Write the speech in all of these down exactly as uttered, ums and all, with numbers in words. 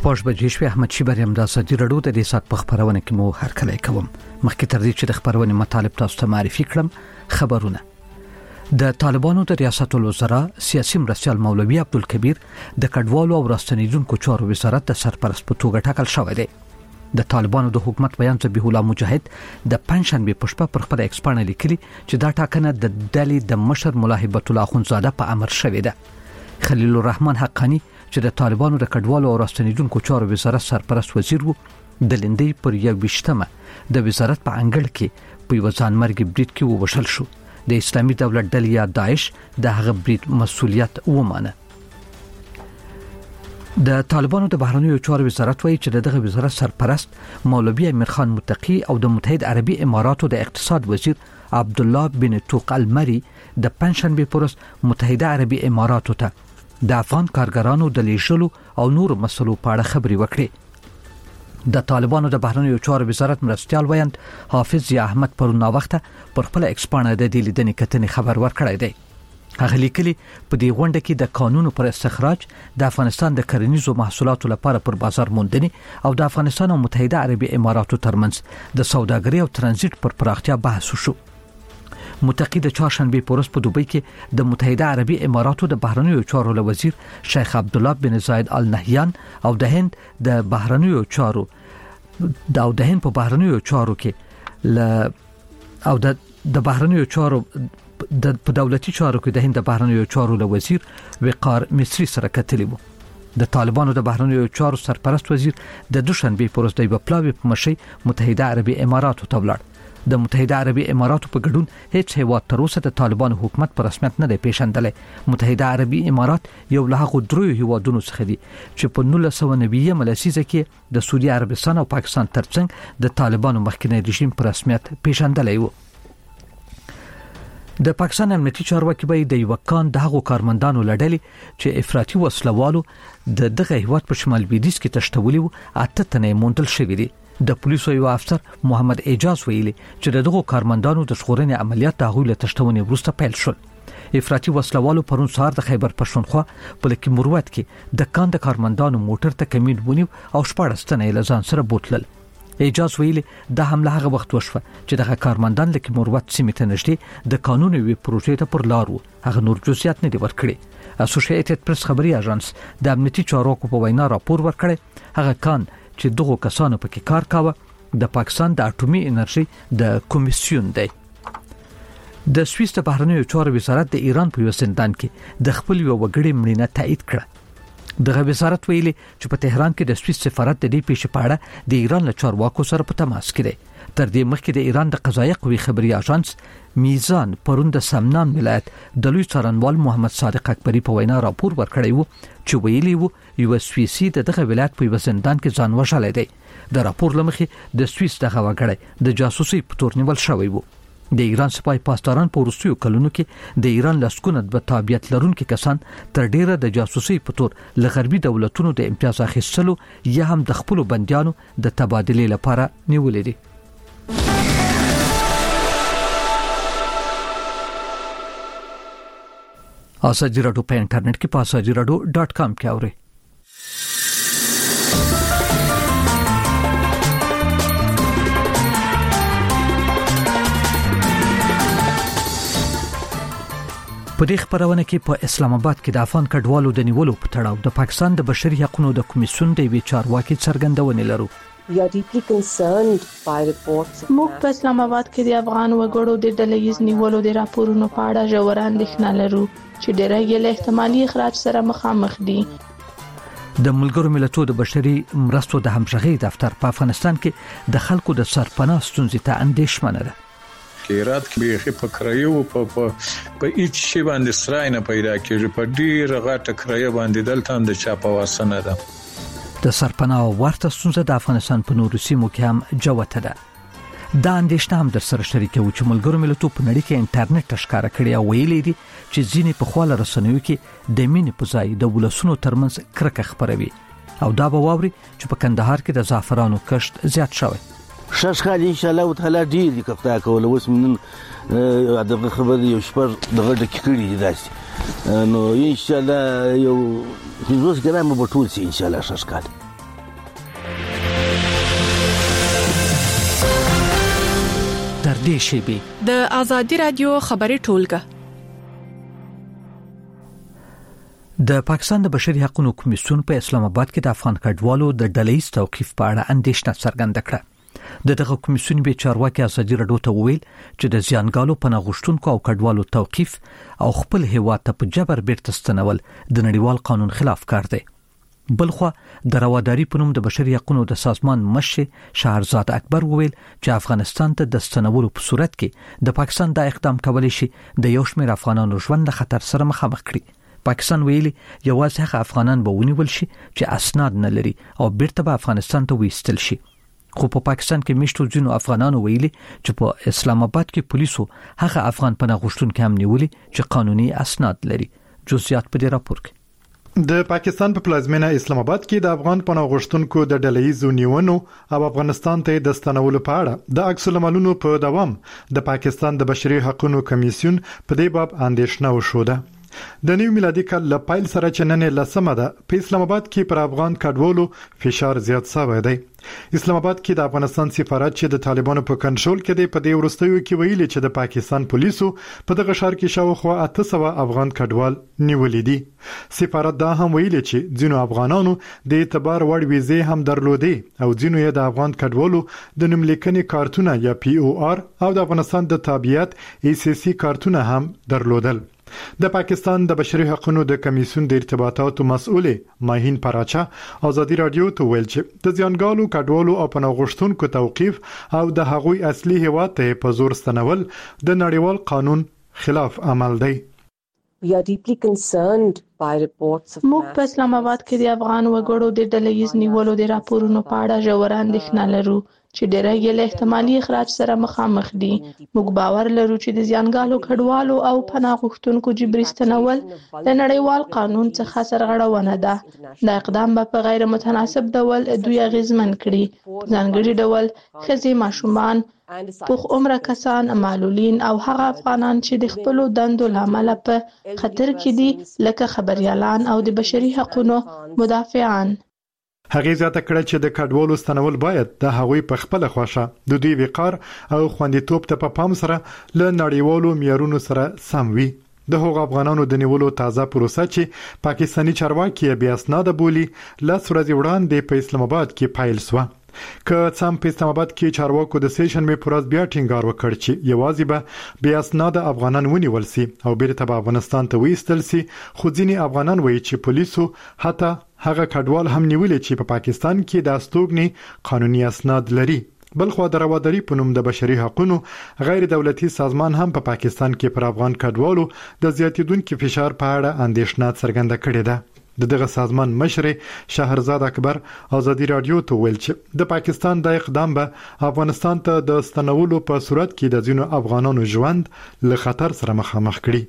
شپږ بجې شوې. احمد شیبر یم. د ازادي راډیو د دې سات په خبرونه کې مو هرکلی کوم. مخکې تر دې چې د خبرونې مطالب تاسو ته معرفي کړم، خبرونه. د طالبانو د ریاست الوزرا سیاسي مرستیال مولوي عبدالکبیر د کډوالو او راستنیدونکو چارو وزارت د سرپرست په توګه ټاکل شوی دی. د طالبانو د حکومت بیان ذبیح الله مجاهد د پنځشنبه په شپه پر خپل ایکس باندې لیکلي چې دا ټاکنه د ډلې د مشر مولا هیبت الله اخونزاده په امر شوې ده. خلیل الرحمن حقانی چې د طالبانو د کډوالو او راستنیدونکو چارو وزارت سرپرست وزیر وو، د لندې پر یو وشتمه د وزارت په انګړ کې په یو ځانمرګي بریټ کې ووشل شو. د اسلامي دولت ډلې یا داعش د هغه بریټ مسؤلیت ومانه. د طالبانو د بهرنیو چارو وزارت وایي چې دغه وزارت سرپرست مولوي امیر خان متقی او د متحده عربي اماراتو د اقتصاد وزیر عبد الله بن توق المری د پنځشنبه پورس متحده عربي اماراتو ته د افغان کارګرانو د لیږلو او نور مسلو په اړه خبري وکړي. د طالبانو د بهرنیو چارو وزارت مرستیال ویاند حافظ ضیا احمد پرون وخته پر خپل ایکس باندې د دې لیدنې کتنې خبر ورکړی دی. هغه لیکلي په دې غونډه کې د قانون پر استخراج د افغانستان د کرنیزو محصولاتو لپاره پر بازار موندنې او د افغانستان او متحده عربي اماراتو ترمنځ د سوداګرۍ او ترانزیت پر پراختیا بحث وشو. متقی د چهارشنبه پورس په دوبۍ کې د متحده عربي اماراتو د بهرنیو چارو له وزیر شیخ عبد الله بن زاید ال نهیان او د هند د بهرنیو چارو د د هند په بهرنیو چارو کې ل او د د بهرنیو چارو د په دولتي چارو کې د هند د بهرنیو چارو له وزیر وقار مصری سره کتلی وو. د طالبانو د بهرنیو چارو سرپرست وزیر د دوشنبه پورس د بپلاوی په مشي متحده عربي اماراتو ته ولاړ. د متحده عربي اماراتو په ګډون هیڅ هیواد تر اوسه د طالبانو حکومت پر رسمیت نه دی پیژندلی. متحده عربي امارات یو له هغو دریو هیوادونو څخه دی چې په نولس سوه نوي لسیزه کې د سعودي عربستان او پاکستان ترڅنګ د طالبانو مخکنی رژیم پر رسمیت پیژندلی وو. د پاکستان امنیتي چارواکي به د یو کان د هغو کارمندانو لړلې چې افراطي وسلوالو د دغه هیواد په شمال لویدیځ کې تشتولي وو، اته تنه موندل شوی دي. د پولیسو یو افسر محمد اعجاز ویلي چې دغه کارمندانو د ژغورنې عملیات د هغوی له تشتونې وروسته پیل شول. افراطي وسلوالو پرون سهار د خیبر پښتونخوا په لکه مروت کې د کان د کارمندانو موټر ته کمین ونیو او شپږ تنه یې له ځان سره بوتلل. اعجاز ویلي د حمله هغه وخت وشوه چې دغه کارمندان لکه مروت سیمې ته نږدې د قانوني وی پروژې ته پر لار وو. هغه نور جزئیات نه دی ورکړي. اسوسییټډ پریس خبري اژانس د امنیتي چارواکو په وینا راپور ورکړي هغه کان چې دغه کسانو پکې کار کاوه د پاکستان د اټومي انرژي د کمیسیون دی. د سویس د بهرنیو چارو وزارت د ایران په یو زندان کې د خپل یو وګړي مړینه تایید کړه. دغه وزارت ویلي چې په تهران کې د سویس سفارت د دې پیښې په اړه د ایران له چارواکو سره په تماس کې دی. تر دې مخکې د ایران د قضایي قوې خبري اژانس میزان پرون د سمنان ولایت د لوی څارنوال محمد صادق اکبری په وینا راپور ورکړی وو چې ویلي وو یو سویسي دغه ولایت په یو زندان کې ځان وژلی دی. د راپور لمخې د سویس دغه وګړی د جاسوسي په تور نیول شوی وو. د ایران سپای پاسداران په وروستیو کلونو کې د ایران لسکونه د تابعیت لرونکو کسان تر ډیره د جاسوسي په تور له غربي دولتونو د امتیاز اخیستلو یا هم د خپل بنديانو د تبادلې لپاره نیولې دي. ازادي راډیو په انټرنیټ کې په ازادي راډیو ډاټ کام کې اورئ. په دې خبرونه کې په اسلام آباد کې د افغان کډوالو د نیولو په تړاو د پاکستان د بشري حقوقو د کمیسیون د وی چارواکي څرګندونه لرو. We are deeply concerned by reports. موږ په اسلام آباد کې د افغان وګړو د ډلهییز نیولو د راپورونو په اړه ژور اندېښنه لرو چې ډېری یې له احتمالي اخراج سره مخامخ دي. د ملګرو ملتونو د بشري مرستو د همغږي دفتر په افغانستان کې د خلکو د سرپناه ستونزې ته اندېښمنه ده. کیرات کې به فکرایو په په هیڅ شی باندې سراینه پیدا کیږي په ډیر غټه کرایه باندې دلته هم د چا په واسنه ده. د سرپناه ورته ستونزه د افغانستان په نورو سیمو کې هم جوته ده. دا اندېښنه هم در سره شریکوي چې ملګرو ملتونو په نړۍ کې انټرنیټ ښکارا کړی او ویلي دي چې ځینې په خواله رسنیو کې د مینې په ځای د ولسونو ترمنځ کرکه خپروي او دا به واوري چې په کندهار کې د زعفرانو کښت زیات شوی. شاشخال ان شاء الله تعالی ډیر کفتا کول اوس من دغه خبر یو شپر دغه د کړي دي داسې نو ان شاء الله یو هیڅ ګرام به ټول سي ان شاء الله شاشخال نږدې شي. د آزادي رادیو خبري ټولګه. د پاکستان د بشري حقوقو کمیسیون په اسلام آباد کې د افغان کډوالو د ډلهیز توقيف په اړه اندېښنه څرګنده کړه. د دغه کمیسیون به چارواکي ازادي رادیو ته ویل چې د زیانګالو پناه غوښتونکو او کډوالو توقيف او خپل هیواد ته په جبر بیرته ستنول د نړیوال قانون خلاف کار دی. بلخو د رواداري په نوم د بشري حقوقو د سازمان مشر شهرزاد اکبر وویل چې افغانستان ته د ستنولو په صورت کې د پاکستان د اقدام کولای شي د یو شمېر افغانانو ژوند له خطر سره مخامخ کړي. پاکستان ویلي یوازې هغه افغانان به ونیول شي چې اسناد نه لري او بیرته به افغانستان ته وېستل شي. خو په پاکستان کې مشتو ځینو افغانانو ویلي چې په اسلام آباد کې پولیسو هغه افغان پناه غوښتونکي هم نیولي چې قانوني اسناد لري. جزئیات په دې راپور کې. د پاکستان په پلازمینه اسلام آباد کې د افغان پناه غوښتونکو د ډلهیزو نیونو او افغانستان ته د ستنولو په اړه د عکس العملونو په دوام د پاکستان د بشري حقوقو کمیسیون په دې باب اندېښنه وشوده. د نیو میلادي کال له پایل سره چې نن لسمه ده په اسلام آباد کې پر افغان کډوالو فشار زیات شوی دی. اسلام آباد کې د افغانستان سفارت چې د طالبانو په کنټرول کې دی په دې وروستیو کې ویلي چې د پاکستان پولیسو په دغه ښار کې شاوخوا اته سوه افغان کډوال نیولې دي. سفارت دا هم ویلي چې ځینو افغانانو د اعتبار وړ ویزې هم درلودې او ځینو یې د افغان کډوالو د نوملیکنې کارتونه یا پی او آر او د افغانستان د تابعیت ای سی سی کارتونه هم درلودل. د پاکستان د بشري حقوقو د کمیسیون د ارتباطاتو مسؤل ماهین پراچا آزادي رادیو ته ویل چې د زیانګالو کډوالو او پناه غوښتونکو توقيف او د هغوی اصلي هیواد ته په زور ستنول د نړیوال قانون خلاف عمل دی. We are deeply concerned by reports of موږ په اسلام آباد کې د افغان وګړو د ډلهیز نیولو د راپورونو په اړه ژور اندېښنه لرو چې ډېری یې له احتمالي اخراج سره مخامخ دي. موږ باور لرو چې د زیانګالو کډوالو او پناه غوښتونکو جبري ستنول د نړیوال قانون څخه سرغړونه ده. دا اقدام به په غیر متناسب ډول دوی اغیزمن کړي. په ځانګړي ډول ښځې، ماشومان، پوخ عمره کسان، معلولین او هغه افغانان چې د خپلو دندو له امله په خطر کې دي لکه خبريالان او د بشري حقوقو مدافعان. هغه زیاته کړه چې د کډوالو ستنول باید د هغوی په خپل خوښه د دوی وقار او خوندیتوب ته په پام سره له نړیوالو معیارونو سره سم وي. د هغو افغانانو د نیولو تازه پروسه چې پاکستانی چارواکي بیا اسناد بولی لس ورځې وړاندې په اسلام آباد کې پیل شو. که څم په اسلام آباد کې چارواکو د سیشن می پروز بیا ټینګار وکړ چې یوازې به بیا اسناد افغانان ونیول سي او بیرته به افغانستان ته وېستل سي. خو ځینې افغانان وایي چې پولیسو حتی هغه کډوال هم نیولې چې په پا پاکستان کې د استوګنې قانوني اسناد لري. بلخو د رواداري په نوم د بشري حقوقو غیر دولتي سازمان هم په پا پاکستان کې پر افغان کډوالو د زیاتیدونکو فشار په اړه اندېښنه څرګنده کړې ده. د دغه سازمان مشر شهرزاد اکبر آزادي رادیو ته ویل چې د پاکستان د اقدام به افغانستان ته د ستنولو په صورت کې د ځینو افغانانو ژوند له خطر سره مخامخ کړي.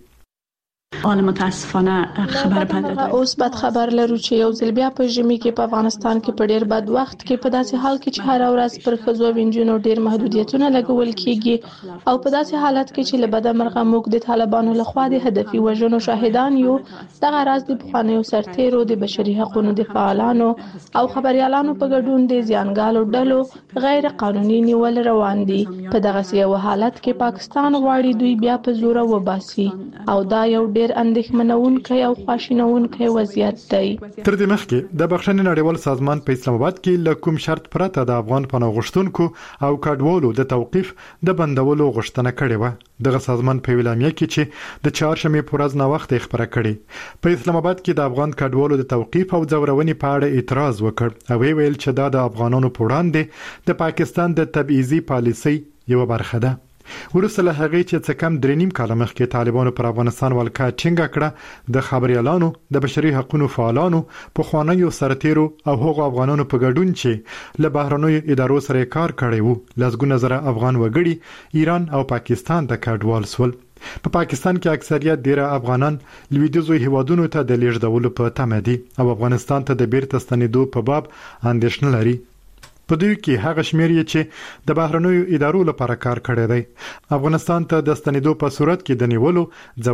حال متاسفانه خبر پنده اوس بد خبر لرو چې یو ځل بیا په ژمي کې په افغانستان کې په ډیر بد وخت کې په داسې حال کې چې هر ورځ پر ښځو او نجونو ډیر محدودیتونه لګول کیږي او په داسې حالت کې چې له بده مرغه موږ د طالبانو لخوا د هدفي وژنو شاهدان یو. دغه راز د پخوانیو سرتیرو د بشري حقوقو د فعالانو او خبريالانو په ګډون د زیانګالو ډلو غیر قانوني نیول روان دي. په دغه یو حالت کې پاکستان غواړي دوی بیا په زور وباسي او دا یو ډیر اندېښمنونکی او خواشینونکی وضعیت دی. تر دې مخکې د بخښنې نړیوال سازمان په اسلام آباد کې له کوم شرط پرته د افغان پناه غوښتونکو او کډوالو د توقيف د بندولو غوښتنه کړې و. دغه سازمان په ویلامیا کې چې د چهارشنبه په ورځ نو وخت خبره کړې په اسلام آباد کې د افغان کډوالو د توقيف او ځورونې په اړه اعتراض وکړ او ویل چې دا د افغانانو په وړاندې د پاکستان د تبعیضي پالیسۍ یو برخه ده. ورسره له هغه چې څه کم درې نیم کال مخکې طالبانو پر افغانستان ولکه ټینګه کړه د خبريالانو د بشري حقوقو فعالانو په خوانیو سرتیرو او هغو افغانانو په ګډون چې له بهرنیو ادارو سره کار کړی وو لږونه زره افغان وګړي ایران او پاکستان ته کډوال سول. په پا پاکستان کې اکثریت ډیره افغانان لویدیځو هیوادونو ته د لیږدولو په تمه دي او افغانستان ته د بیرته ستنېدو په باب اندېښنه لري. په دوی کې هغه شمیر یې چې د بهرنیو ادارو لپاره کار کړی دی. افغانستان ته د ستنېدو په صورت کې د نیولو،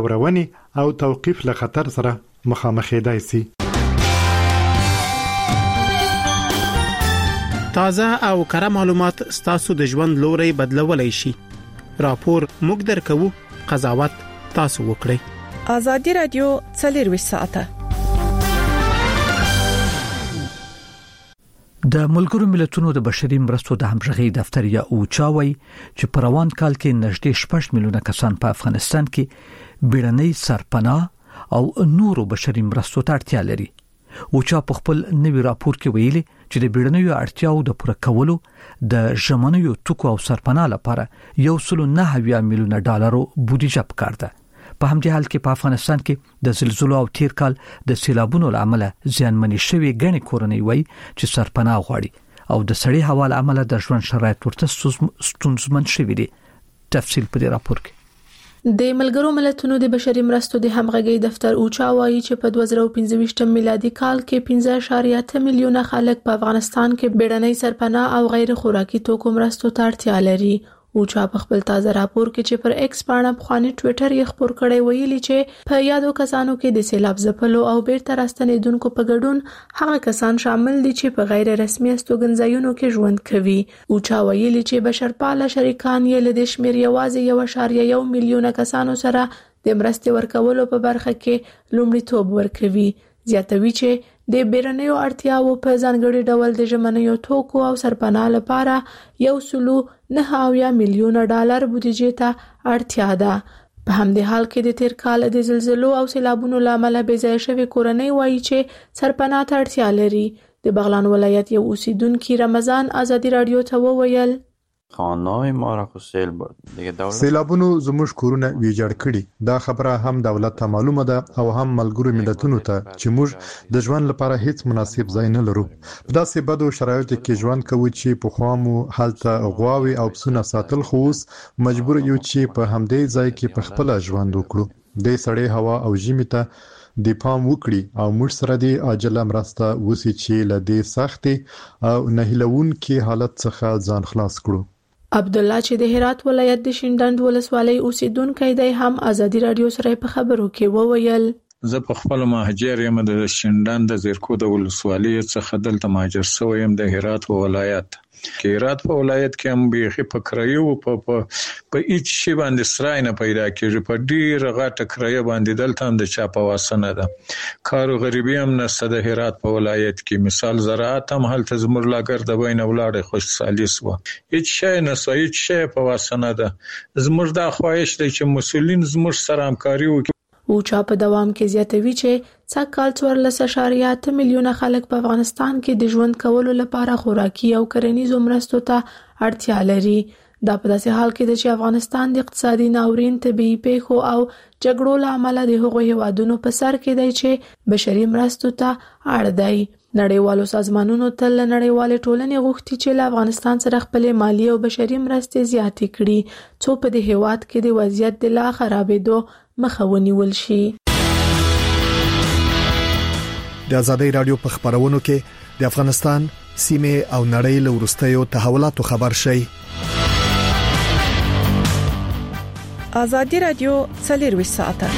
ځورونې او توقيف له خطر سره مخامخېدای شي. تازه او کره معلومات ستاسو د ژوند لوري بدلولای شي. راپور موږ درکو، قضاوت تاسو وکړئ. ازادي رادیو څلور ساعته د ملګرو ملتونو د بشري مرستو د همغږي دفتر یا اوچاوي چې په روان کال کې نږدې شپږ میلیونه کسان په افغانستان کې بیړنۍ سرپناه او نورو بشري مرستو ته اړتیا لري. اوچا په خپل نوي راپور کې ویلي چې د بیړنیو اړتیاو د پوره کولو د ژمنیو ټکو او سرپناه لپاره یو سل نه میلیونه ډالرو بودیجه پکار ده. په همدې حال کې په افغانستان کې د زلزلو او تیر کال د سیلابونو لامل زیانمنې شوې غني کورنۍ وای چې سرپناه غواړي او د سړي هوا لامل د ژوند شرایط ورته ستونزمن شوي دي. تفصیل په دې راپور کې. د ملګرو ملتونو د بشري مرستو د همغږي دفتر اوچا وایي چې په دوه زره پنځه میلادي کال کې پنځه اعشاریه اته میلیونه خلک په افغانستان کې بیړنۍ سرپناه او غیر خوراکي توکو مرستو ته اړتیا لري. اوچا په خپل تازه راپور کې چې پر ایکس باندې په خواني ټوئیټر یې خبر کړی ویلي چې په یادو کسانو کې د سیلاب ځپلو او بیرته راستنیدونکو په ګډون هغه کسان شامل دي چې په غیر رسمي استوګنځایونو کې ژوند کوي. اوچا ویلي چې بشرپاله شریکان یې له شمیر یوازې یو اعشاریه یو میلیونه کسانو سره د مرستې ورکولو په برخه کې لومړیتوب ورکوي. زیاتوي چې د بیرنیو اړتیاو په ځانګړي ډول د ژمنیو توکو او سرپناه لپاره یو سلو نه میلیونه ډالر بودیجې ته اړتیا ده. په همدې حال کې د تیر کال د زلزلو او سیلابونو لامل بې ځای شوې کورنۍ وایي چې سرپناه ته اړتیا لري. د بغلان ولایت یو اوسیدونکو رمضان ازادي رادیو ته وویل خانه‌های ما را خو سیل برد دیگه دولت سیلابونو زموږ کورونه ویجاړ کړي. دا خبره هم دولت ته معلومه ده او هم ملګرو ملتونو ته چې موږ د ژوند لپاره هیڅ مناسب ځای نه لرو. په داسې بدو شرایطو کې ژوند کوو چې په خوا مو هلته غواوي او پسونه ساتل، خو اوس مجبور یو چې په همدې ځای کې په خپل ژوند وکړو. د سړې هوا او ژمي ته د پام وکړي او موږ سره د عاجله مرسته وسی چې له دې سختي او نهیلون کې حالت څخه ځان خلاص کړو. عبدالله چې د هرات ولایت د شینډند ولسوالۍ اوسیدونکی دی هم ازادي رادیو سره په خبرو کې وویل زه په خپل مهاجر یم د شینډند د زیرکو د ولسوالۍ څخه دلته مهاجر شوی یم د هرات ولایت. کې هرات په ولایت کې هم به په کرایو په په هیڅ شی باندې سرای نه پیدا کیږي. په ډیر غټه کرایه باندې دلته هم د چا په واسنه ده. کارو غریبي هم نه د هرات په ولایت کې مثال زراعت هم هلته زموږ لاګر د بین ولاړې خوشحالي سو. هیڅ شی نه سو هیڅ شی په واسنه ده. زموږ د خواهش دی چې مسولین زموږ سره همکاري وکړي. اوچا په دوام کې زیاتوي چې څا کال څوارلس اعشاریه اته میلیونه خلک په افغانستان کې د ژوند کولو لپاره خوراکي او کرنیزو مرستو ته اړتیا لري. دا په داسې حال کې چې افغانستان د اقتصادي ناورین، طبيعي پیښو او جګړو لامل د هغو هیوادونو په سر کې دی چې بشري مرستو ته اړ دی. نړیوالو سازمانونو تل نړیوالې ټولنې غوښتي چې له افغانستان سره خپل مالی او بشري مرستې زیاتې کړي څو په دې هیواد کې د وضعیت د لا خرابېدو مخه ونیول شي. د ازادي رادیو په خبرونو کې د افغانستان سیمه او نړۍ له ورستیو تحولاتو خبر شي. ازادي رادیو څلور ساعته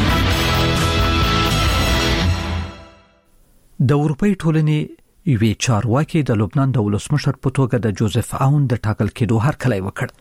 د اروپאי ټولنې یوې چارواکي د لبنان د ولسمشر په توګه د جوزف اون د ټاکل کېدو هرکلی وکړ.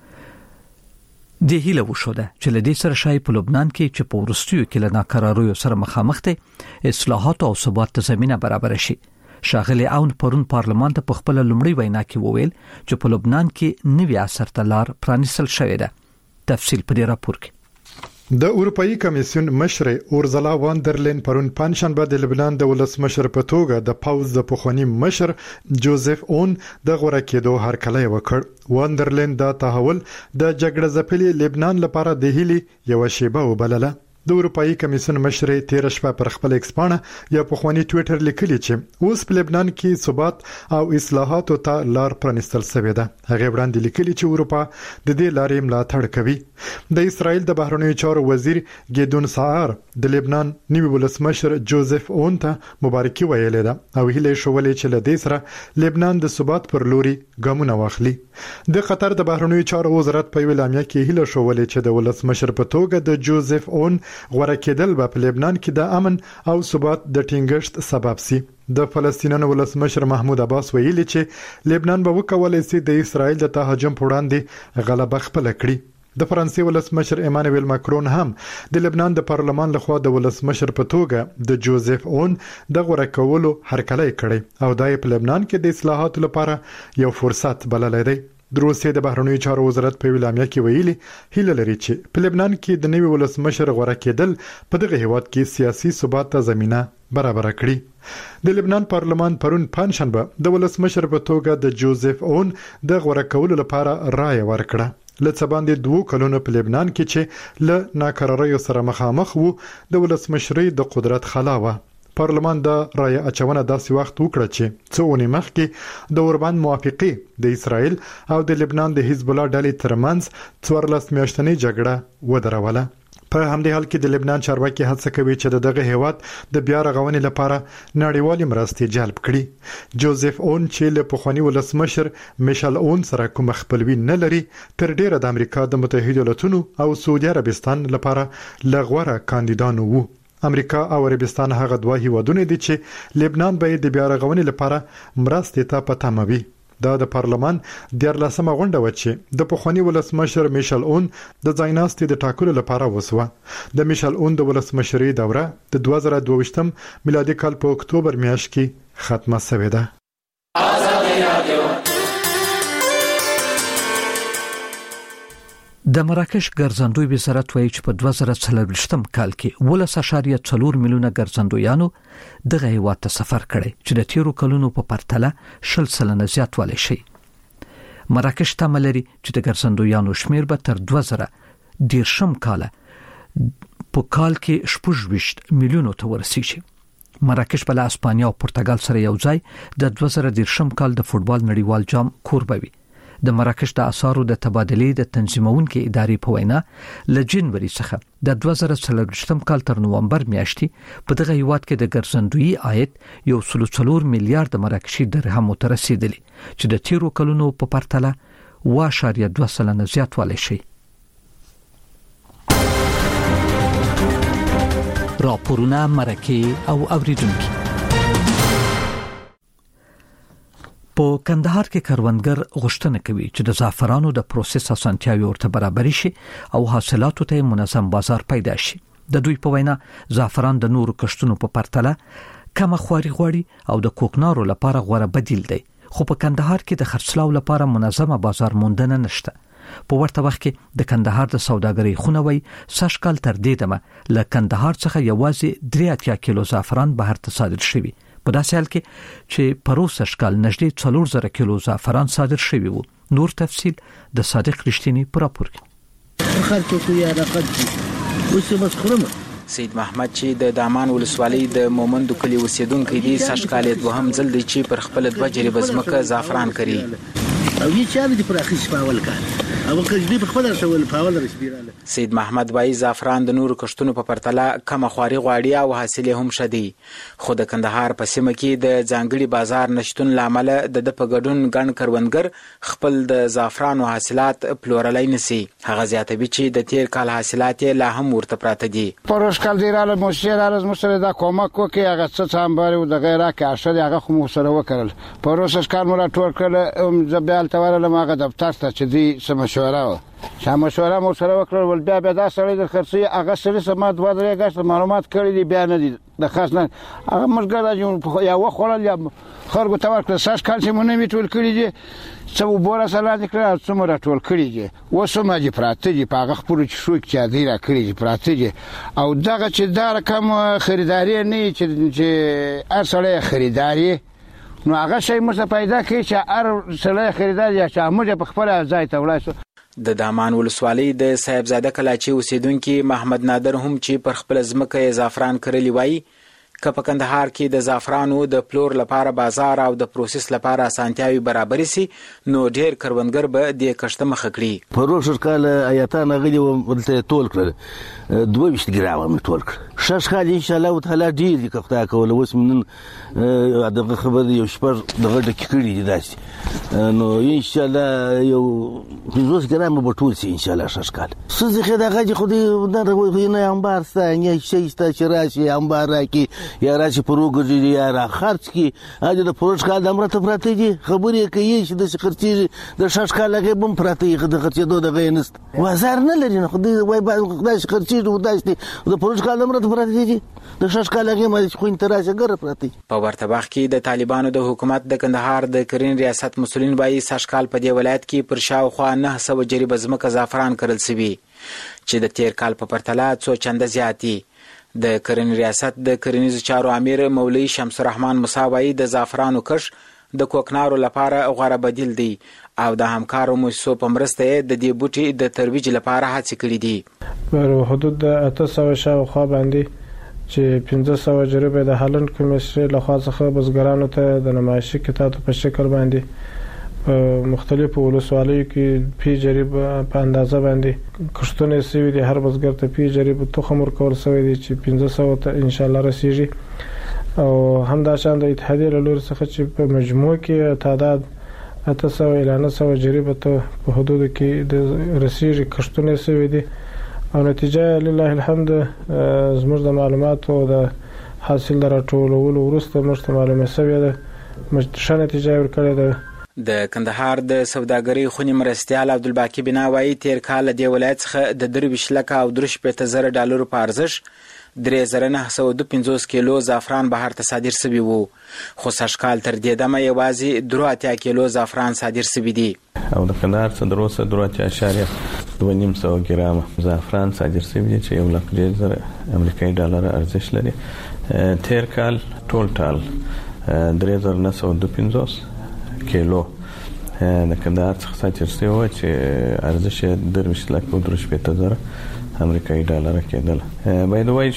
د هیله وشوده چې لدې سره شای په لبنان کې چې په ورستیو کې له ناکراریو سره مخامخ دي اصلاحات او ثبات ته زمينه برابر شي. شاغلی اون پرون پارلمان ته په خپل لومړی وینا کې وویل چې په لبنان کې نوی عصر ته لار پرانیستل شوې ده. تفصیل په دې راپور کې. د اروپאי کمیسیون مشر اورزلا واندرلین پرون پنځشنبه د لبنان د ولسمشر په توګه د پاوز د پخوانی مشر جوزف اون د غوړه کېدو هرکلی وکړ. واندرلین دا تحول د جګړه ځپلي لبنان لپاره د هیلي یو شیبه وبلله. د اروپאי کمیسیون مشر تیر شپه پر خپل ایکس باندې یا پخوانی ټوئیټر لیکلی چې اوس په لبنان کې ثبات او اصلاحات ته لار پرانستل شوې ده. هغه وړاندې لیکلی چې اروپا د دې لارې ملاتړ کوي. د اسرائیل د بهرنیو چارو وزیر ګیدون سعار د لبنان نیو ولسمشر جوزف اون ته مبارکي ویلې ده او هیله شولې چې له دې سره لبنان د ثبات پر لوري ګامونه واخلي. د قطر د بهرنیو چارو وزارت په ویلامیا کې هیله شولې چې د ولسمشر په توګه د جوزف اون غوړه کېدل به په لبنان کې د امن او ثبات د ټینګښت سبب شي. د فلسطینیانو ولسمشر محمود عباس ویلي چې لبنان به وکولای شي د اسرائیل د تهاجم پر وړاندې غلبه خپل کړي. د فرانسې ولسمشر ایمانوئل ماکرون هم د لبنان د پارلمان لخوا د ولسمشر په توګه د جوزف اون د غوړه کولو هرکلی کړی او دای په لبنان کې د اصلاحاتو لپاره یو فرصت بللی دی. د روسیې د بهرنیو چارو وزارت په اعلامیه کې ویلي هیله لري چې په لبنان کې د نوي ولسمشر غوړه کېدل په دغه هیواد کې سیاسي ثبات ته زمينه برابر کړي. د لبنان پارلمان پرون پنځشنبه د ولسمشر په توګه د جوزف اون د غوړه کولو لپاره رائے ورکړه. لڅ باندې دوه کلونو په لبنان کې چې له ناکراریو سره مخامخ وو د ولسمشرۍ د قدرت خلاوه. پارلمان د رائے اچونه داسې وخت وکړه چې څو اونۍ مخکې د اوربان موافقه د اسرائیل او د لبنان د حزب الله ډلې ترمنځ څوارلس میاشتنۍ جګړه ودروله. په همدې حال کې د لبنان چارواکي هڅه کوي چې دغه هیواد د بیا رغونې لپاره نړیوالې مرستې جلب کړي. جوزف اون چې له پخوانی ولسمشر میشل اون سره کوم خپلوي نه لري تر ډیره د امریکا د متحده ایالاتونو او سعودي عربستان لپاره لغوره کاندیدان وو. امریکا او عربستان هغه دوه هیوادونه دي چې لبنان به د بیا رغونې لپاره مرستې ته پاتموي. دا د پارلمان د لسمه غونډه و چې د پخوانی ولسمشر میشل اون د ځایناستي د ټاکلو لپاره وسوه. د میشل اون د ولسمشرۍ دوره د دوه زره دوه ویشتم میلادي کال په اکتوبر میاشت کې ختمه شوې ده. د مراکش ګرځندوی وزارت وایي چې په دوه زره څلوېښتم کال کې ولس اشاریه څلور میلیونه ګرځندویانو دغه هیواد ته سفر کړی چې د تیرو کلونو په پرتله شل سلنه زیاتوالی شي. مراکش تمه لري چې د ګرځندویانو شمیر به تر دوه زره دیرشم کال په کال کې شپږ ویشت میلیونو ته ورسیږي. مراکش بل اسپانیا او پرتګال سره یو ځای د دوه زره دیرشم کال د فوټبال نړیوال جام کوربه وي. د مراکش د اسعارو د تبادلې د تنظیمونکو ادارې په وینا ل جنوري څخه د دوه زره څلوېښتم کال تر نومبر میاشتې په دغه هیواد کې د ګرځندوی عاید یو سل څلور میلیارډ مراکشي درهم ته رسیدلی چې د تیرو کلونو په پرتله واو اشاریه دوه سلنه زیاتوالی شي. راپورونه مرکه او اوریدونکو. په کندهار کې کروندګر غوښتنه کوي چې د زعفرانو د پروسس اسانتیاوي ورته برابر شي او حاصلاتو ته منظم بازار پیدا شي. د دوی په وینا زعفران د نورو کښتونو په پرتله کم خواري غوړي او د کوکنارو لپاره غوره بدیل دی، خو په کندهار کې د خرڅلاو لپاره منظمه بازار موندنه نشته. په ورته وخت کې د کندهار د سوداګرۍ خونوي سشکل تر دې دمه له کندهار څخه یوازې درې اتیا کیلو زعفران بهر ته صادر شوی. په داسې حال کې چې پروسه شکل نږدې څلور زره کیلو زعفران صادر شوی وو. نور تفصیل د صادق رښتینی په راپور کې. خرڅو کوي راقد اوس مسخره. سید محمد چې د دامان ولسوالۍ د مومندو کلی اوسیدونکو دی سشکل دوهم ځل دی چې پر خپل دوه جریبه ځمکه زعفران کوي. او یې چا دې پر اخیس پاول کار او کله په خپل رسول پاول رسبیراله. سید محمد وایي زعفران د نورو کښتونو په پرتله کم خواري غواړي او حاصل هم شدي، خو د کندهار په سیمه کې د ځانګړي بازار نشټون لامل د د په ګډون ګڼ کروندګر خپل د زعفرانو حاصلات پلورلای نسی. هغه زیاتوي چې د تیر کال حاصلات لا هم ورته پراته دي. پروش کال دیراله مشیر از مسره دا کومک وکي هغه څه څامباري د غیره کې اشد هغه خو مسره وکړل. پروش کال مرا ټول کړل ام زبال تورله ماغه دفتر ته چې دی سم مشوره چې مشوره مو سره وکړل ول بیا بیا دا سړی د خرڅي هغه سره سم دوه درې غاښ معلومات کړی دی بیا نه دي د خاص نه هغه مرګ راځي یا وخورل یا خرګو تور کړ ساس کال چې مونږ می ټول کړی دي څو بوره سره دې کړل څومره ټول کړی دي وسمه دي پراته دي په هغه خپل چې شو کې دی را کړی دي پراته دي او دغه چې دا رقم خریداري نه چې هر سړی خریداري نو هغه شی مې پیدا کړي چې هر سړی خریدار یا چې موږ په خپل ځای ته ولاړ. د دامان ولسوالۍ د صاحبزاده کلاچي اوسیدونکو محمد نادر هم چې پر خپل ځمکه زعفران کرلی وای که په کندهار کې د زعفرانو د پلور لپاره بازار او د پروسس لپاره اسانتیاوي برابر سي نو ډېر کروندګر به د کښت مخ کړي. پروسس کال آیاتان غلي ولته تول کړ دوه ویشت ګرام مې تول کړ شاشخال ان شاء الله تعالی ډیر دي کفتا کول اوس من دغه خبر یو شپر دغه د کړي دي داسې نو ان شاء الله یو پنځوس ګرام به ټول شي ان شاء الله شاشخال سوزي خدای غږی خو دې نه روي نه انبار ثانيه شي ستا شراشي انبار کی یا راشي پروګري یا را خرڅ کی اجه د پروش کال د امرته پراته دي خبرې کوي چې د خرڅي د شاشخال هغه بم پراته د خرڅي دوه دغه نست وزار نه لري نه خو دې وای خدای خرڅي دوه داشتي د پروش کال د امرته پراته دي د شاشخال هغه مې خو انتراشه ګره پراته په ورته وخت کې د طالبانو د حکومت د کندهار د کرین ریاست مسولین بای شاشخال په دی ولایت کې پر شاوخوا نه سو جریب زمکه زعفران کرل سوي چې د تیر کال په پرتله څو چنده زیاتی د کرین ریاست د کرینیز چارو امیر مولوی شمس الرحمن مصاوی د زعفرانو کش د کوکنارو لپاره غوړه بدیل دی او د همکارو مؤسسو په مرسته د دې بوټي د ترویج لپاره هڅې کړې دي په حدود د اته سوه شاوخوا باندې چې پنځه سوه جریبه د هالند کمیسیون له خوا څخه بزګرانو ته د نمایشي کتابو په شکل باندې په مختلفو ولسوالیو کې پی جریب په اندازه باندې کښتونه سوي دي هر بزګر ته پی جریب تخم ورکول سوی دي چې پنځه سوه ته ان شاء الله رسیږي او همداشان د اتحادیې له لوري څخه چې په مجموع کې تعداد اته سوه الی نه سوه جریب ته په حدود کې د رسیږي کښتونه سوي دي او نتیجه لله الحمد زموږ د معلوماتو او د حاصل راټولولو وروسته موږ ته معلومه شوې ده موږ ښه نتیجه ورکړې ده د کندهار د سوداګرۍ خونی مرستیال عبدالباقی بناوی تیر کال د ولایت څخه د درویش لکه او درش په تزر ډالر په ارزش درې زره نه سوه دوه پنځوس کیلو زعفران بهر ته صادر شوی وو خو سږکال تر دې دمه یوازې درې اتیا کیلو زعفران صادر شوی دي او د کندهار څخه درې سوه درې اتیا اعشاریه دوه نیم سوه ګرام زعفران صادر شوی دي چې یو لک درې زره امریکایي ډالر ارزش لري تیر کال ټول ټال درې زره نه سوه دوه پنځوس کیلو د کندهار څخه صادر شوی و چې ارزش یې درویش لک او درې شپېته زره امریکایي ډالر کېدل باید وایي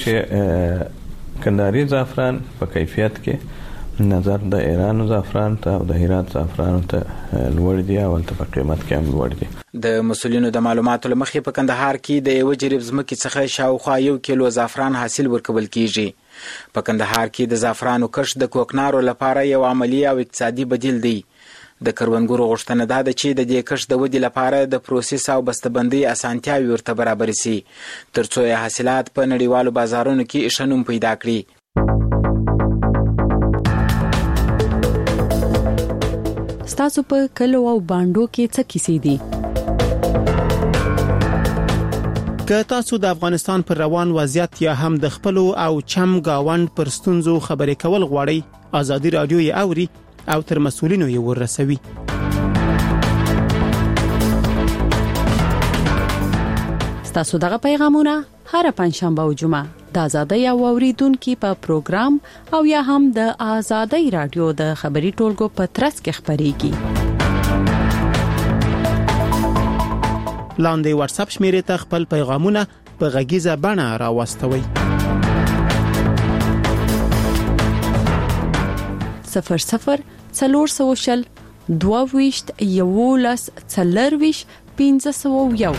چې کندهاري زعفران په کیفیت کې نظر د ایران زعفران ته او د هرات زعفران ته لوړ دي او په قیمت کې هم لوړ دي د مسولینو د معلوماتو لمخې په کندهار کې د یو جریب ځمکې څخه شاوخوا یو کیلو زعفران حاصل ورکول کیږي په کندهار کې د زعفرانو کښت د کوکنارو لپاره یو عملی او اقتصادي بدیل دی د کروندګرو غوښتنه ده چې د دې کښت د ودې لپاره د پروسس او بسته‌بندۍ اسانتیاوې ورته برابر شي ترڅو یې حاصلات په نړیوالو بازارونو کې ښه نوم پیدا کړي ستاسو په کلو او باندو کې څه کیسې دي که تاسو د افغانستان پر روان وضعیت یا هم د خپل او چم گاوند پر ستونزو خبرې کول غواړئ ازادي رادیو یې اوري او تر مسؤلینو یې ورسوي ستاسو دغه پیغامونه هر پنځشنبه او جمعه د آزادۍ او اوریدونکو په پروګرام او یا هم د آزادۍ رادیو د خبري ټولګو په ترڅ کې خبريږي لاندې واتس اپ شمیرې ته خپل پیغامونه په غږیزه بڼه راوستوي صفر صفر څلور سوه شل دوه ویشت یولس څلور ویشت پنځه سوه یو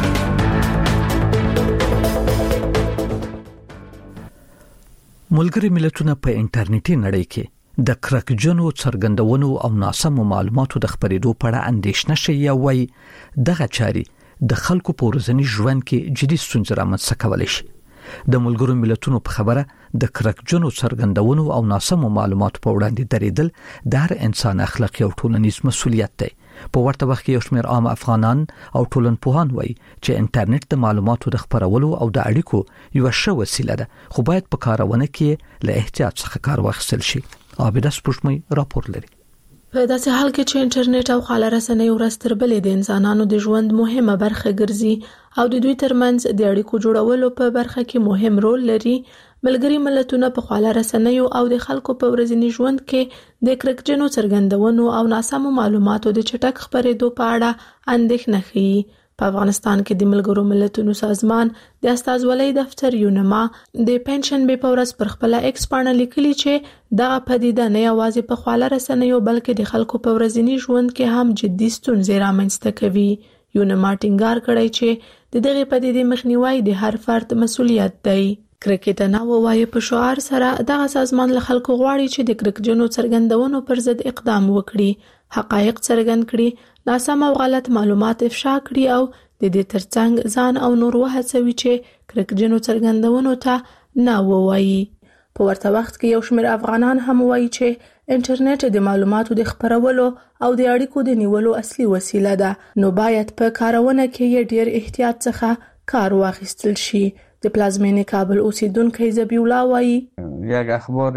ملګری ملتونه په انټرنیټي نړۍ کې د کرکجنو څرګندونو او ناسمو معلوماتو د خبرېدو په اړه اندېښنه شي وای دغه چاري د خلکو په ورځني ژوند کې جدي ستونزې رامنځته کولای شي د ملګرو ملتونو په خبره د کرکجنو څرګندونو او ناسمو معلوماتو په وړاندې درېدل د هر انسان اخلاقي او ټولنیز مسؤلیت دی په ورته وخت کې یو شمېر عام افغانان او ټولنپوهان وایي چې انټرنیټ د معلوماتو د خپرولو او د اړیکو یو ښه وسیله ده خو باید په کارونه کې له احتیاط څخه کار واخیستل شي عابده سپوږمۍ راپور لري په داسې حال کې چې انټرنیټ او خاله رسنۍ ورځ تر بلې د انسانانو د ژوند مهمه برخه ګرځي او د دوی ترمنځ د اړیکو جوړولو په برخه کې مهم رول لري ملګري ملتونه په خاله رسنیو او د خلکو په ورځني ژوند کې د کرکجنو څرګندونو او ناسمو معلوماتو د چټک خپرېدو په اړه اندېښنه ښيي په افغانستان کې د ملګرو ملتونو سازمان د استازولۍ دفتر یونما د پنشن به په ورځ پر خپل ایکس باندې لیکلي چې دغه پدیده نه یوازې په خاله رسنیو بلکې د خلکو په ورځني ژوند کې هم جدي ستونزې رامنځته کوي یونما ټینګار کړی چې د دغه پدیدې مخنیوي د هر فرد مسؤلیت دی کرکټ نه وایي په شعار سره دغه سازمان له خلکو غواړي چې د کرکټجنو څرګندونو پر ضد اقدام وکړي، حقایق څرګند کړي، ناسم او غلط معلومات افشا کړي او د دې ترڅنګ ځان او نور وهڅوي چې کرکټجنو څرګندونو ته نه وایي. په ورته وخت کې یو شمېر افغانان هم وایي چې انټرنیټ د معلوماتو د خپرولو او د اړیکو د نیولو اصلي وسیله ده، نو باید په کارونه کې یې ډیر احتیاط څخه کار واخیستل شي. د پلازمینې کابل اوسیدونکو ذبیح الله وایي یک اخبار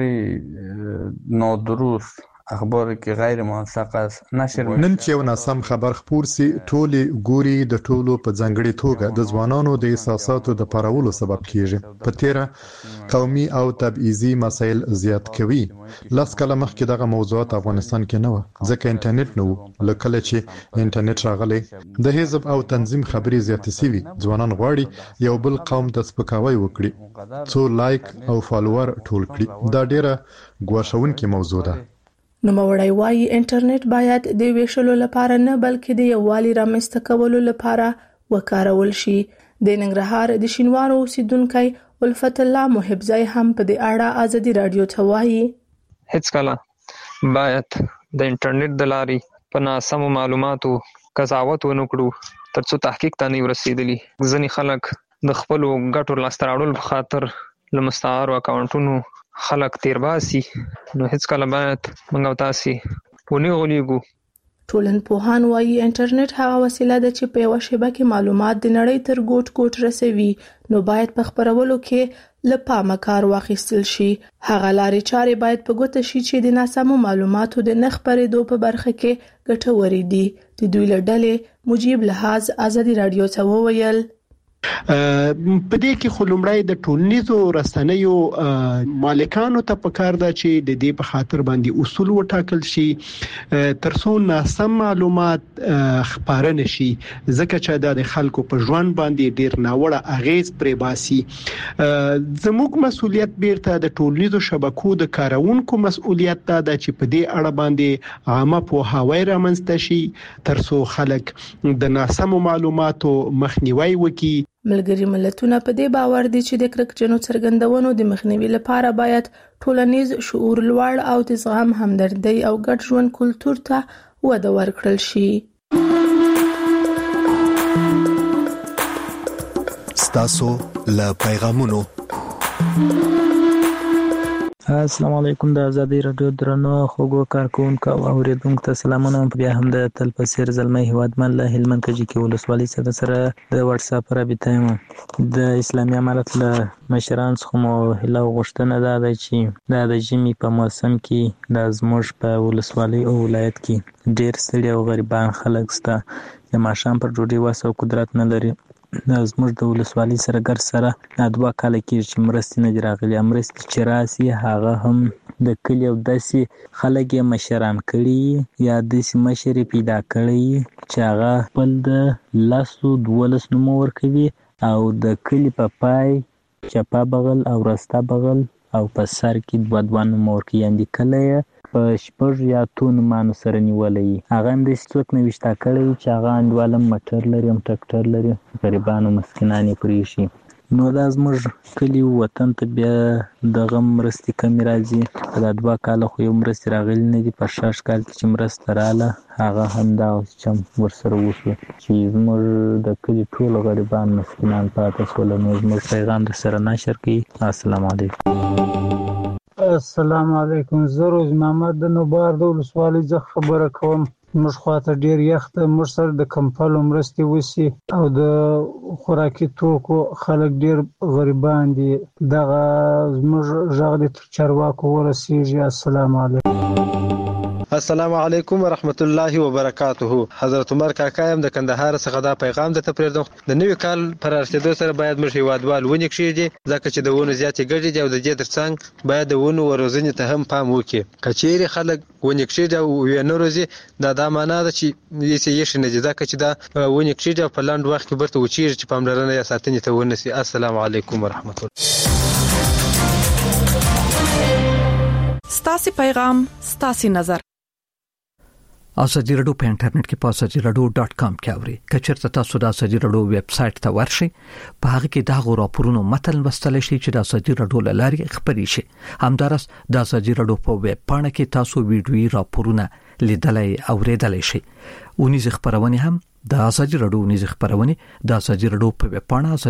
نادرست، اخباری که غیر موثق است نشر میشه. نن چې یو ناسم خبر خپور سي ټولي ګوري د ټولو په ځنګړي توګه د ځوانانو د احساساتو د پارولو سبب کیږي. په تیره قومي او تبعیضي مسایل زیات کوي. لاس کله مخکې دغه موضوعات افغانستان کې نه و، ځکه انټرنیټ نه و. لکه چې انټرنیټ راغلی د حزب او تنظیم خبري زیات سوي. ځوانان غواړي یو بل قوم د سپکاوي وکړي، څو لایک او فالوور ټول کړي. دا ډیره ګواښونکې موضوع ده. نو مورای وایي انټرنیټ باید د ویشلو لپاره نه بلکې د یووالي رامنځته کولو لپاره وکارول شي. د ننګرهار د شینوارو اوسیدونکو الفت الله محبزای هم په دې اړه ازادي رادیو ته وایي هیڅ کله باید د انټرنیټ د لارې په ناسمو معلوماتو قضاوت ونکړو ترڅو تحقیق ته نه ورسېدلی. ځینې خلک د خپلو ګټو لاسته راوړلو په خاطر له مستعارو اکاونټونو خلک تیر باسي، نو هیڅ کله باید موږ او تاسو ونی غولیږو. ټولنپوهان وایي انټرنیټ هغه وسیله ده چې په یو شبکه معلومات د نړۍ تر ګوټ ګوټ رسوي، نو باید په خبرولو کې له پامه کار واخیستل شي. هغه لارې چارې باید په ګوته شي چې د ناسمو معلوماتو د نه خپرېدو په برخه کې ګټورې دي. د دوی له ډلې مجيب لحاظ ازادي رادیو ته وویل په دې کې خلومړی د ټولنیزو رسنیو مالکانو ته پکار ده چې د دې په خاطر باندې اصول وټاکل شي ترڅو ناسم معلومات خپاره نشي، ځکه چې د خلکو په ژوند باندې ډیر ناوړه اغیز پرې باسي. زموږ مسؤلیت بیرته د ټولنیزو شبکو د کارونکو مسؤلیت ده چې په دې اړه باندې عامه پوهاوی رامنځته شي ترڅو خلک د ناسم معلوماتو مخنیوي وکړي. ملګری ملتونه په دې باور دي چې د کرکټجنو څرګندونو د مخنیوي لپاره باید ټولنیز شعور لوړ او د زغم، همدردۍ او ګډ ژوند کلتور ته وده ورکړل شي. ستاسو له پیغامونو. السلام علیکم د ازادي رادیو درنو خوګو کارکونکو او اوریدونکو ته سلامونه. بیا هم د تل پسیر زلمی هوادمن له هلمند کجې کې ولسوالۍ سره سره د واتس اپ رابطه یم. د اسلامي امارت له مشران څخه مو هله غوښتنه ده چې د ژمي په موسم کې د زموږ په ولسوالۍ او ولایت کې ډیر ستړي او غریبان خلک شته چې ماښام پر ډوډۍ وس او قدرت نه لري. زموږ د ولسوالۍ سره ګر سره دوه کاله کېږي چې مرستې نه دي راغلي. مرستې چې راسي هغه هم د کلي او داسې خلک یې مشران کړي یا داسې مشر یې پیدا کړی چې هغه خپل د لسو دولس نومه ورکوي او د کلي په پای چپه بغل او راسته بغل او په سر کې دوه دوه نومه ورکوي، یعنې کله یې په شپږ یا اتو نومانو سره نیولی. هغه هم داسې څوک نه ویشته کړی چې هغه انډول هم موټر لري هم ټکټر لري، غریبان او مسکینان یې پرېښي. نو دا زموږ کلي وطن ته بیا دغه مرستې کمې راځي. په دا دوه کاله خو یو مرستې راغلي نه دي. په شش کال کې چې مرسته راغله هغه هم دغسې چم ورسره وشو چې زموږ د کلي ټول غریبان مسکینان پاتې شول. نو زموږ پیغام درسره نشر کړي. السلام علیکم. السلام علیکم. زه روز محمد د نوبار د ولسوالۍ څخه خبره کوم. موږ خواته ډیر یخ ده، موږ سره د کمپلو مرستې وسی او د خوراکي توکو خلک ډیر غریبان دي. دغه زموږ غږ د چارواکو ورسیږي. السلام علیکم. السلام علیکم ورحمت الله وبرکاته. حضرت عمر کاکا یم د کندهار څخه دا پیغام درته پرېږدم. د نوي کال پر رارسېدو سره باید موږ هیوادوال ونې کښېږدي، ځکه چې د ونو زیاتې ګټې دي او د دې ترڅنګ باید د ونو روزنې ته هم پام وکړي. که چیرې خلک ونې کښېږدي او یې نه روزي، دا دا معنا ده چې هېڅ یې ایښي نه دي، ځکه چې دا ونې کښېږدي او په لنډ وخت کې بیرته وچېږي چې پاملرنه یې ساتنې ته ونه شي. السلام علیکم ورحمت الله. ستاسې پیغام ستاسې نظر. ازادي رادیو په انټرنیټ کې په ازادي رادیو ډاټ کام کې اوري. کچېرته تاسو د ازادي رادیو ویب سټ ته ورشئ په هغه کې دا غو راپورونو متن لوستل شي چې د ازادي رادیو لاري خبري شي. همدارس د ازادي رادیو په ویب پاڼه کې تاسو ویډیوي راپورونه لیدلای او ریډلای شي. ونیز خبرونه هم د ازادي رادیو نيز خبرونه د ازادي رادیو په ویب پاڼه